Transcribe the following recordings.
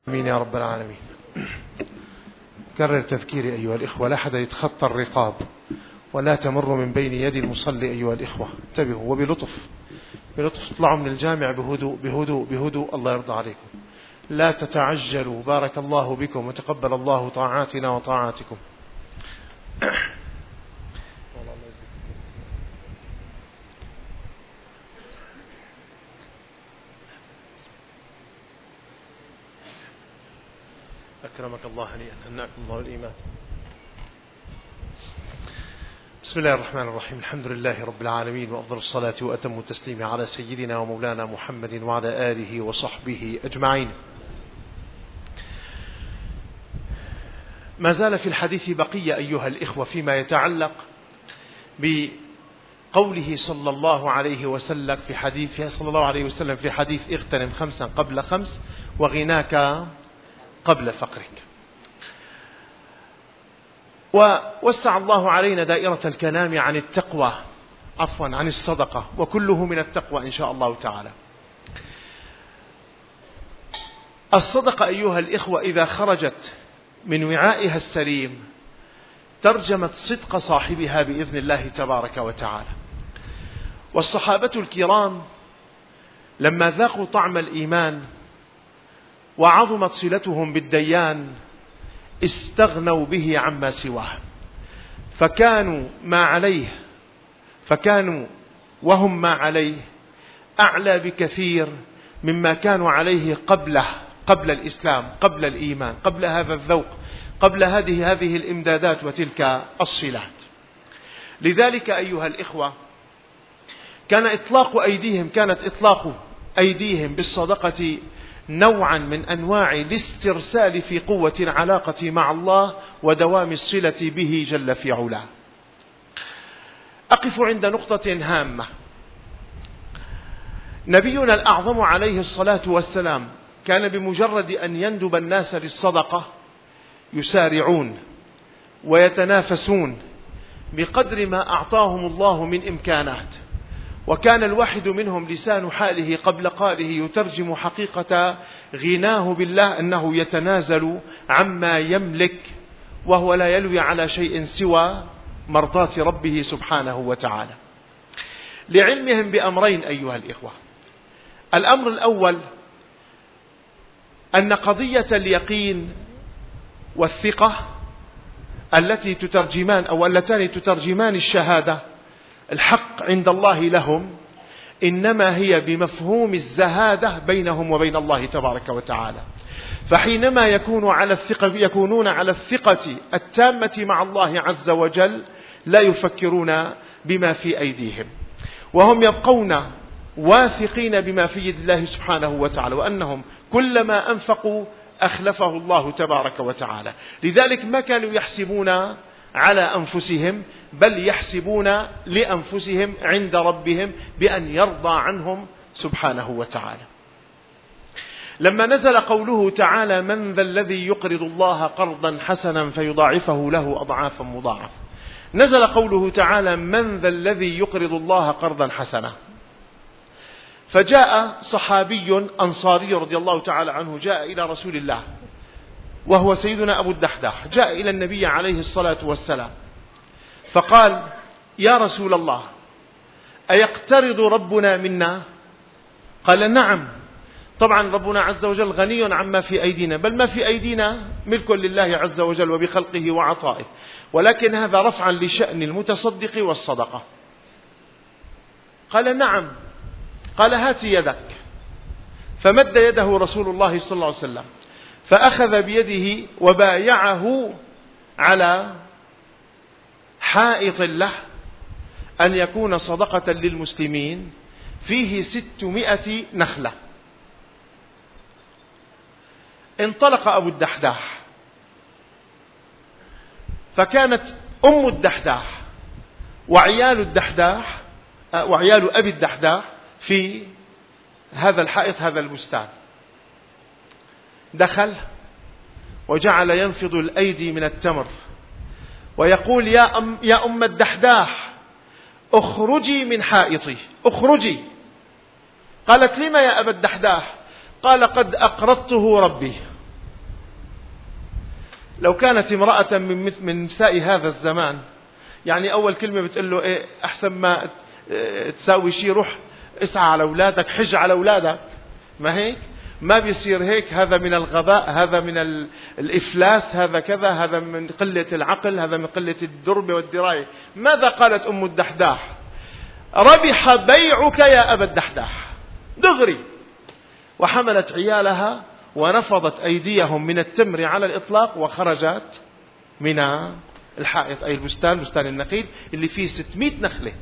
آمين يا رب العالمين. كرر تذكيري أيها الإخوة، لا أحد يتخطى الرقاب ولا تمر من بين يدي المصلي أيها الإخوة. انتبهوا وبلطف اطلعوا من الجامع بهدوء بهدوء بهدوء، الله يرضى عليكم. لا تتعجلوا، بارك الله بكم وتقبل الله طاعاتنا وطاعاتكم. أكرمك الله، هنيئا هنأكم الله الإيمان. بسم الله الرحمن الرحيم، الحمد لله رب العالمين، وأفضل الصلاة وأتم التسليم على سيدنا ومولانا محمد وعلى آله وصحبه أجمعين. ما زال في الحديث بقية أيها الإخوة فيما يتعلق بقوله صلى الله عليه وسلم في حديث اغتنم 5 قبل 5 وغناك قبل فقرك. ووسع الله علينا دائرة الكلام عن التقوى، عن الصدقة، وكله من التقوى إن شاء الله تعالى. الصدقة أيها الإخوة إذا خرجت من وعائها السليم ترجمت صدق صاحبها بإذن الله تبارك وتعالى. والصحابة الكرام لما ذاقوا طعم الإيمان وعظمت صلتهم بالديان استغنوا به عما سواه، فكانوا وهم ما عليه أعلى بكثير مما كانوا عليه قبل الإسلام، قبل الإيمان، قبل هذا الذوق، قبل هذه الإمدادات وتلك الصلات. لذلك أيها الإخوة كانت إطلاق أيديهم بالصدقة نوعا من أنواع الاسترسال في قوة العلاقة مع الله ودوام الصلة به جل في علاه. أقف عند نقطة هامة. نبينا الأعظم عليه الصلاة والسلام كان بمجرد أن يندب الناس للصدقة يسارعون ويتنافسون بقدر ما أعطاهم الله من إمكانات، وكان الواحد منهم لسان حاله قبل قاله يترجم حقيقة غناه بالله أنه يتنازل عما يملك وهو لا يلوي على شيء سوى مرضاة ربه سبحانه وتعالى، لعلمهم بأمرين أيها الإخوة. الأمر الأول أن قضية اليقين والثقة اللتان تترجمان الشهادة الحق عند الله لهم إنما هي بمفهوم الزهادة بينهم وبين الله تبارك وتعالى. فحينما يكونون على الثقة التامة مع الله عز وجل لا يفكرون بما في أيديهم، وهم يبقون واثقين بما في يد الله سبحانه وتعالى، وأنهم كلما أنفقوا أخلفه الله تبارك وتعالى. لذلك ما كانوا يحسبون على أنفسهم، بل يحسبون لأنفسهم عند ربهم بأن يرضى عنهم سبحانه وتعالى. لما نزل قوله تعالى من ذا الذي يقرض الله قرضا حسنا فيضاعفه له أضعافا مضاعفة، نزل قوله تعالى من ذا الذي يقرض الله قرضا حسنا. فجاء صحابي أنصاري رضي الله تعالى عنه جاء إلى رسول الله وهو سيدنا أبو الدحداح، جاء إلى النبي عليه الصلاة والسلام فقال يا رسول الله أيقترض ربنا منا؟ قال نعم، طبعا ربنا عز وجل غني عما في أيدينا، بل ما في أيدينا ملك لله عز وجل وبخلقه وعطائه، ولكن هذا رفعا لشأن المتصدق والصدقة. قال نعم. قال هات يدك. فمد يده رسول الله صلى الله عليه وسلم فأخذ بيده وبايعه على حائط له أن يكون صدقة للمسلمين فيه 600 نخلة. انطلق أبو الدحداح، فكانت أم الدحداح وعيال أبي الدحداح في هذا الحائط، هذا البستان. دخل وجعل ينفض الأيدي من التمر ويقول يا أم الدحداح اخرجي من حائطي، اخرجي. قالت لما يا أبا الدحداح؟ قال قد أقرضته ربي لو كانت امرأة من نساء هذا الزمان، يعني أول كلمة بتقول له إيه، أحسن ما تساوي شيء روح اسعى على أولادك، حج على أولادك، ما هيك؟ ما بيصير هيك، هذا من الغباء، هذا من الإفلاس، هذا كذا، هذا من قلة العقل، هذا من قلة الدرب والدراية. ماذا قالت أم الدحداح؟ ربح بيعك يا أبا الدحداح، دغري. وحملت عيالها ونفضت أيديهم من التمر على الإطلاق وخرجت من الحائط، أي البستان، بستان النخيل اللي فيه 600 نخلة.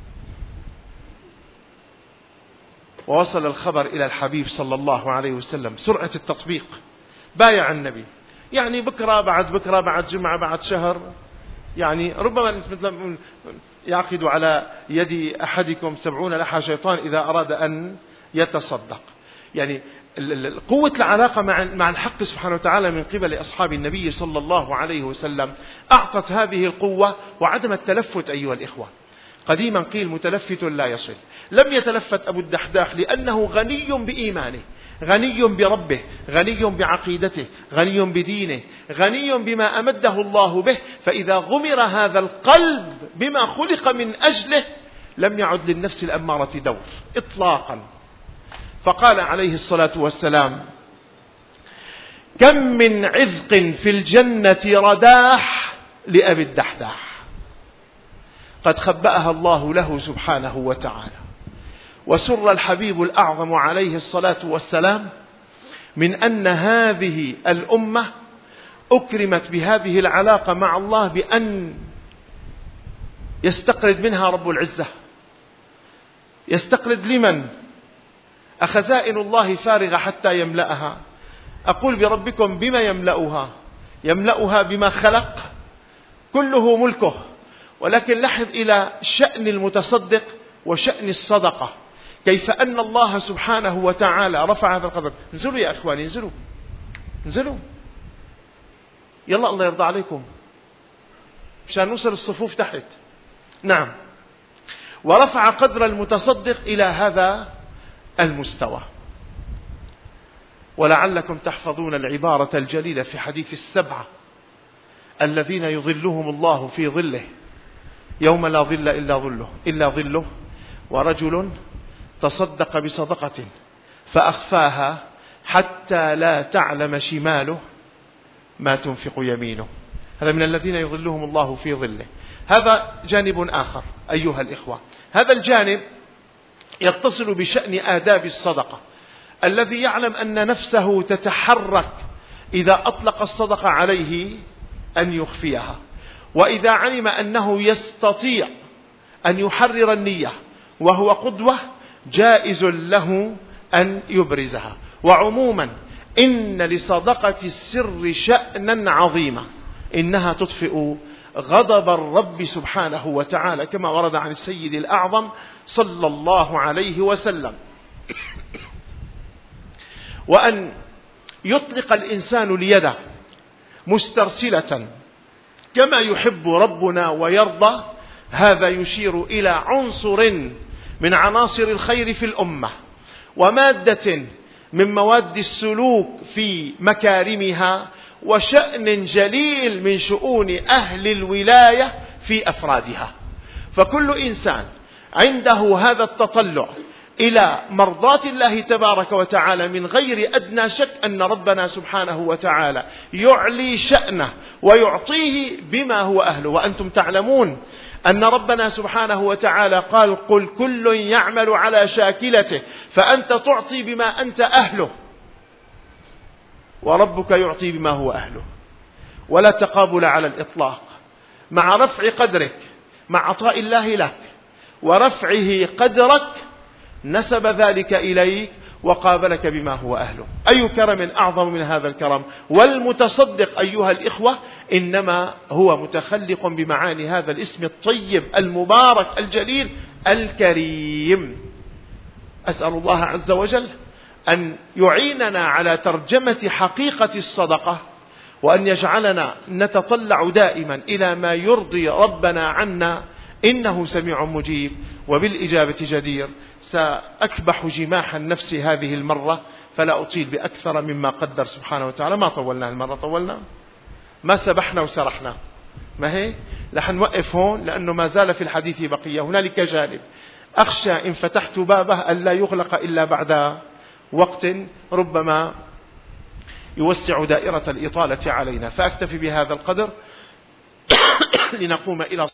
ووصل الخبر إلى الحبيب صلى الله عليه وسلم، سرعة التطبيق. بايع النبي، يعني بكرة بعد بكرة بعد جمعة بعد شهر، يعني ربما يعقد على يد أحدكم 70 لحى شيطان إذا أراد أن يتصدق. يعني قوة العلاقة مع الحق سبحانه وتعالى من قبل أصحاب النبي صلى الله عليه وسلم أعطت هذه القوة وعدم التلفت. أيها الإخوة، قديما قيل متلفت لا يصل. لم يتلفت أبو الدحداح لأنه غني بإيمانه، غني بربه، غني بعقيدته، غني بدينه، غني بما أمده الله به. فإذا غمر هذا القلب بما خلق من أجله لم يعد للنفس الأمارة دور إطلاقا. فقال عليه الصلاة والسلام: كم من عذق في الجنة رداح لأبي الدحداح قد خبأها الله له سبحانه وتعالى. وسر الحبيب الأعظم عليه الصلاة والسلام من أن هذه الأمة أكرمت بهذه العلاقة مع الله بأن يستقرد منها رب العزة. يستقرد لمن؟ أخزائن الله فارغة حتى يملأها. أقول بربكم بما يملأها؟ يملأها بما خلق، كله ملكه. ولكن لحظ إلى شأن المتصدق وشأن الصدقة، كيف أن الله سبحانه وتعالى رفع هذا القدر. انزلوا يا أخواني، انزلوا انزلوا، يلا الله يرضى عليكم مشان نوصل الصفوف تحت. نعم، ورفع قدر المتصدق إلى هذا المستوى. ولعلكم تحفظون العبارة الجليلة في حديث السبعة الذين يظلهم الله في ظله يوم لا ظل إلا ظله، ورجل تصدق بصدقة فأخفاها حتى لا تعلم شماله ما تنفق يمينه. هذا من الذين يظلهم الله في ظله. هذا جانب آخر أيها الإخوة. هذا الجانب يتصل بشأن آداب الصدقة. الذي يعلم أن نفسه تتحرك إذا أطلق الصدقة عليه أن يخفيها، وإذا علم أنه يستطيع أن يحرر النية وهو قدوة جائز له أن يبرزها. وعموما إن لصدقة السر شأنا عظيما، إنها تطفئ غضب الرب سبحانه وتعالى كما ورد عن السيد الأعظم صلى الله عليه وسلم. وأن يطلق الإنسان اليد مسترسلة كما يحب ربنا ويرضى، هذا يشير إلى عنصر من عناصر الخير في الأمة، ومادة من مواد السلوك في مكارمها، وشأن جليل من شؤون أهل الولاية في أفرادها. فكل إنسان عنده هذا التطلع إلى مرضاة الله تبارك وتعالى من غير أدنى شك أن ربنا سبحانه وتعالى يعلي شأنه ويعطيه بما هو أهله. وأنتم تعلمون أن ربنا سبحانه وتعالى قال: قل كل يعمل على شاكلته، فأنت تعطي بما أنت أهله وربك يعطي بما هو أهله. ولا تقابل على الإطلاق مع رفع قدرك مع عطاء الله لك ورفعه قدرك، نسب ذلك إليك وقابلك بما هو أهله. أي كرم أعظم من هذا الكرم؟ والمتصدق أيها الإخوة إنما هو متخلق بمعاني هذا الاسم الطيب المبارك الجليل الكريم. أسأل الله عز وجل أن يعيننا على ترجمة حقيقة الصدقة، وأن يجعلنا نتطلع دائما إلى ما يرضي ربنا عنا، إنه سميع مجيب وبالإجابة جدير. سأكبح جماح النفس هذه المرة فلا أطيل بأكثر مما قدر سبحانه وتعالى. ما طولنا المرة، ما سبحنا وسرحنا، ما هي؟ رح نوقف هون لأنه ما زال في الحديث بقية. هنالك جانب أخشى إن فتحت بابه ألا يغلق إلا بعد وقت ربما يوسع دائرة الإطالة علينا، فأكتفي بهذا القدر لنقوم إلى